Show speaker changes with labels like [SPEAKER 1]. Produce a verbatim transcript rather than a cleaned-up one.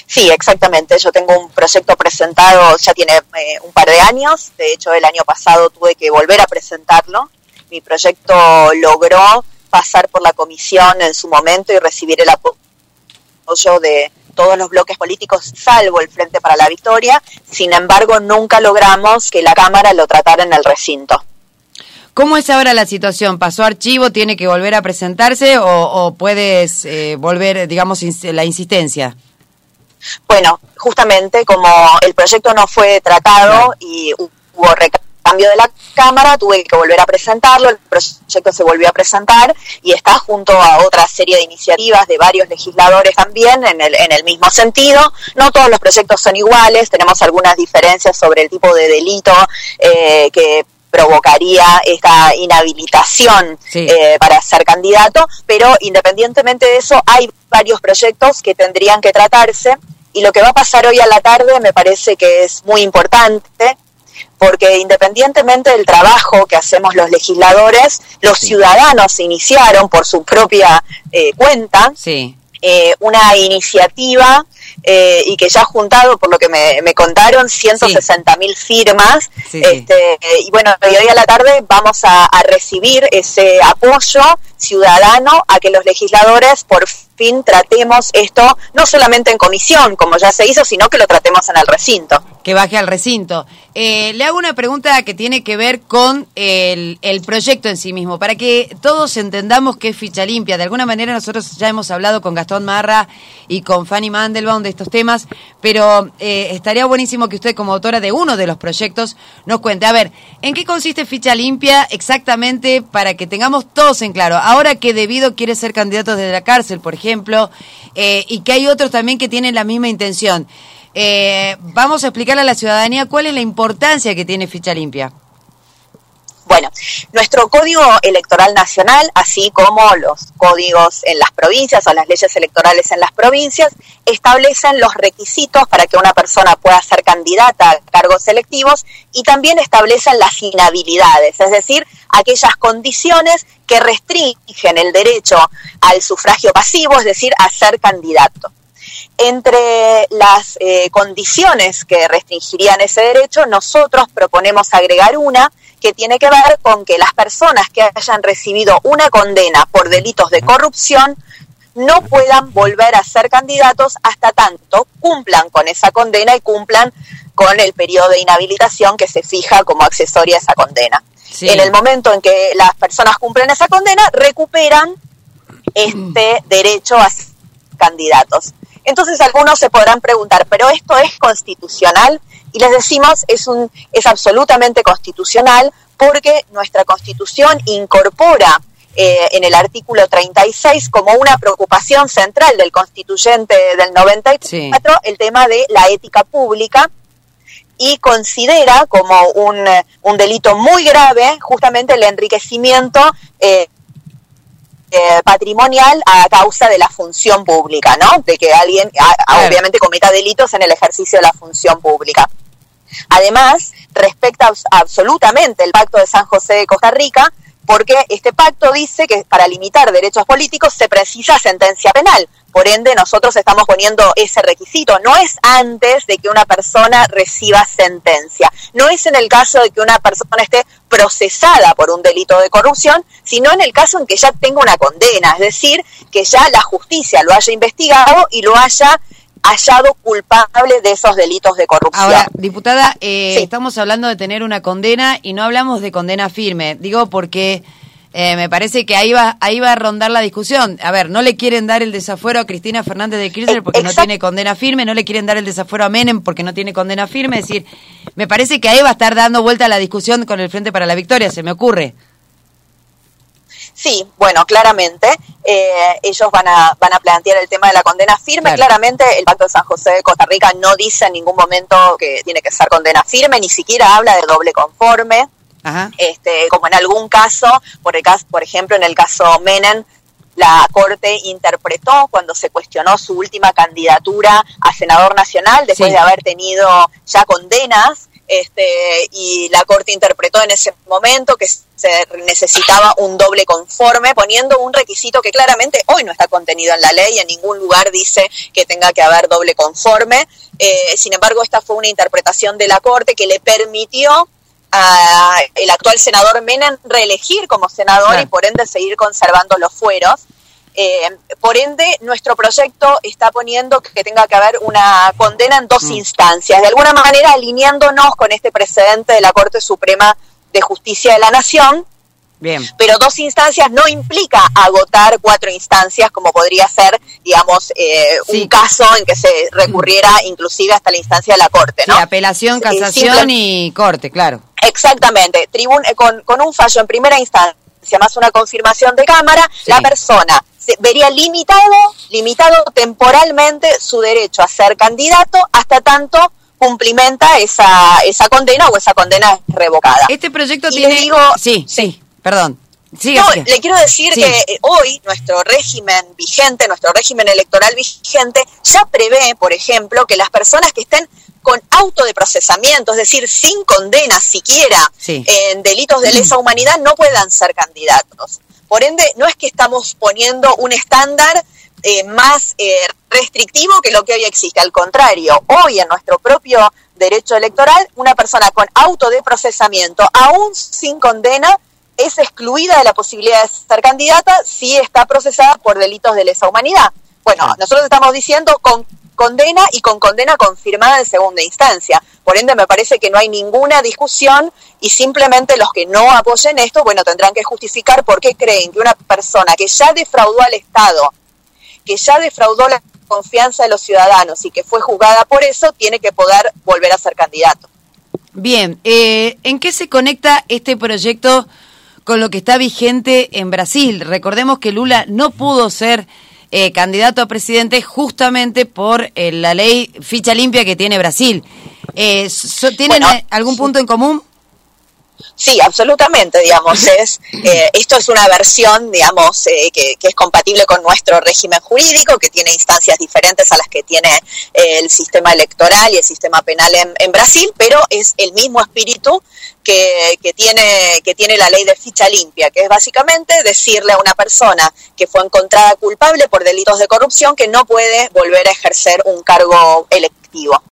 [SPEAKER 1] Sí, exactamente. Yo tengo un proyecto presentado, ya tiene eh, un par de años. De hecho, el año pasado tuve que volver a presentarlo. Mi proyecto logró pasar por la comisión en su momento y recibir el apoyo de todos los bloques políticos, salvo el Frente para la Victoria. Sin embargo, nunca logramos que la Cámara lo tratara en el recinto.
[SPEAKER 2] ¿Cómo es ahora la situación? ¿Pasó archivo? ¿Tiene que volver a presentarse o, o puedes eh, volver, digamos, ins- la insistencia?
[SPEAKER 1] Bueno, justamente como el proyecto no fue tratado y hubo recambio de la Cámara, tuve que volver a presentarlo, el proyecto se volvió a presentar y está junto a otra serie de iniciativas de varios legisladores también en el, en el mismo sentido. No todos los proyectos son iguales, tenemos algunas diferencias sobre el tipo de delito eh, que provocaría esta inhabilitación sí. eh, para ser candidato, pero independientemente de eso hay varios proyectos que tendrían que tratarse y lo que va a pasar hoy a la tarde me parece que es muy importante porque independientemente del trabajo que hacemos los legisladores, los sí. ciudadanos iniciaron por su propia eh, cuenta sí. eh, una iniciativa Eh, y que ya ha juntado, por lo que me, me contaron, ciento sesenta mil sí. firmas, sí, este, sí. y bueno, y hoy a la tarde vamos a, a recibir ese apoyo ciudadano a que los legisladores por fin tratemos esto, no solamente en comisión, como ya se hizo, sino que lo tratemos en el recinto.
[SPEAKER 2] Que baje al recinto. Eh, le hago una pregunta que tiene que ver con el, el proyecto en sí mismo, para que todos entendamos qué es Ficha Limpia. De alguna manera nosotros ya hemos hablado con Gastón Marra y con Fanny Mandelbaum de estos temas, pero eh, estaría buenísimo que usted, como autora de uno de los proyectos, nos cuente. A ver, ¿en qué consiste Ficha Limpia exactamente para que tengamos todos en claro? Ahora que Debido quiere ser candidato desde la cárcel, por ejemplo, eh, y que hay otros también que tienen la misma intención. Eh, vamos a explicarle a la ciudadanía cuál es la importancia que tiene Ficha Limpia.
[SPEAKER 1] Bueno, nuestro Código Electoral Nacional, así como los códigos en las provincias o las leyes electorales en las provincias, establecen los requisitos para que una persona pueda ser candidata a cargos electivos y también establecen las inhabilidades, es decir, aquellas condiciones que restringen el derecho al sufragio pasivo, es decir, a ser candidato. Entre las eh, condiciones que restringirían ese derecho, nosotros proponemos agregar una que tiene que ver con que las personas que hayan recibido una condena por delitos de corrupción no puedan volver a ser candidatos hasta tanto cumplan con esa condena y cumplan con el periodo de inhabilitación que se fija como accesoria a esa condena. Sí. En el momento en que las personas cumplen esa condena, recuperan este derecho a ser candidatos. Entonces algunos se podrán preguntar, ¿pero esto es constitucional? Y les decimos, es un es absolutamente constitucional porque nuestra Constitución incorpora eh, en el artículo treinta y seis como una preocupación central del constituyente del noventa y cuatro sí. el tema de la ética pública y considera como un, un delito muy grave justamente el enriquecimiento eh, Eh, patrimonial a causa de la función pública, ¿no? De que alguien a, a, obviamente cometa delitos en el ejercicio de la función pública. Además, respecta absolutamente el Pacto de San José de Costa Rica, porque este pacto dice que para limitar derechos políticos se precisa sentencia penal. Por ende, nosotros estamos poniendo ese requisito. No es antes de que una persona reciba sentencia. No es en el caso de que una persona esté procesada por un delito de corrupción, sino en el caso en que ya tenga una condena. Es decir, que ya la justicia lo haya investigado y lo haya hallado culpable de esos delitos de corrupción.
[SPEAKER 2] Ahora, diputada, eh, sí. estamos hablando de tener una condena y no hablamos de condena firme. Digo porque eh, me parece que ahí va ahí va a rondar la discusión. A ver, no le quieren dar el desafuero a Cristina Fernández de Kirchner porque Exacto. no tiene condena firme, no le quieren dar el desafuero a Menem porque no tiene condena firme. Es decir, me parece que ahí va a estar dando vuelta la discusión con el Frente para la Victoria, se me ocurre.
[SPEAKER 1] Sí, bueno, claramente eh, ellos van a van a plantear el tema de la condena firme. Claro. Claramente el Pacto de San José de Costa Rica no dice en ningún momento que tiene que ser condena firme, ni siquiera habla de doble conforme. Ajá. Este, como en algún caso, por el caso, por ejemplo, en el caso Menem, la Corte interpretó cuando se cuestionó su última candidatura a senador nacional, después sí. de haber tenido ya condenas este, y la Corte interpretó en ese momento que se necesitaba un doble conforme, poniendo un requisito que claramente hoy no está contenido en la ley, en ningún lugar dice que tenga que haber doble conforme. Eh, sin embargo, esta fue una interpretación de la Corte que le permitió al actual senador Menem reelegir como senador, sí, y por ende seguir conservando los fueros. Eh, por ende, nuestro proyecto está poniendo que tenga que haber una condena en dos mm. instancias, de alguna manera alineándonos con este precedente de la Corte Suprema de Justicia de la Nación.
[SPEAKER 2] Bien.
[SPEAKER 1] Pero dos instancias no implica agotar cuatro instancias, como podría ser, digamos, eh, sí. un caso en que se recurriera mm. inclusive hasta la instancia de la Corte, ¿no?
[SPEAKER 2] Sí, apelación, casación Simple... y Corte, claro.
[SPEAKER 1] Exactamente. Tribun con, con un fallo en primera instancia, más una confirmación de Cámara, sí. la persona se vería limitado, limitado temporalmente su derecho a ser candidato hasta tanto cumplimenta esa, esa condena o esa condena es revocada.
[SPEAKER 2] Este proyecto
[SPEAKER 1] y
[SPEAKER 2] tiene...
[SPEAKER 1] Digo,
[SPEAKER 2] sí, sí, perdón. Sí,
[SPEAKER 1] no,
[SPEAKER 2] sí.
[SPEAKER 1] le quiero decir sí. que hoy nuestro régimen vigente, nuestro régimen electoral vigente, ya prevé, por ejemplo, que las personas que estén con auto de procesamiento, es decir, sin condena siquiera sí. en delitos de lesa humanidad, no puedan ser candidatos. Por ende, no es que estamos poniendo un estándar eh, más eh, restrictivo que lo que hoy existe. Al contrario, hoy en nuestro propio derecho electoral, una persona con auto de procesamiento, aún sin condena, es excluida de la posibilidad de ser candidata si está procesada por delitos de lesa humanidad. Bueno, nosotros estamos diciendo con condena y con condena confirmada en segunda instancia. Por ende, me parece que no hay ninguna discusión y simplemente los que no apoyen esto, bueno, tendrán que justificar por qué creen que una persona que ya defraudó al Estado, que ya defraudó la confianza de los ciudadanos y que fue juzgada por eso, tiene que poder volver a ser candidato.
[SPEAKER 2] Bien, eh, ¿en qué se conecta este proyecto con lo que está vigente en Brasil? Recordemos que Lula no pudo ser eh, candidato a presidente justamente por eh, la ley ficha limpia que tiene Brasil. Eh, so, ¿Tienen bueno, algún punto en común?
[SPEAKER 1] Sí, absolutamente, digamos, es eh, esto es una versión, digamos, eh, que, que es compatible con nuestro régimen jurídico, que tiene instancias diferentes a las que tiene eh, el sistema electoral y el sistema penal en, en Brasil, pero es el mismo espíritu que, que tiene que tiene la ley de ficha limpia, que es básicamente decirle a una persona que fue encontrada culpable por delitos de corrupción que no puede volver a ejercer un cargo electivo.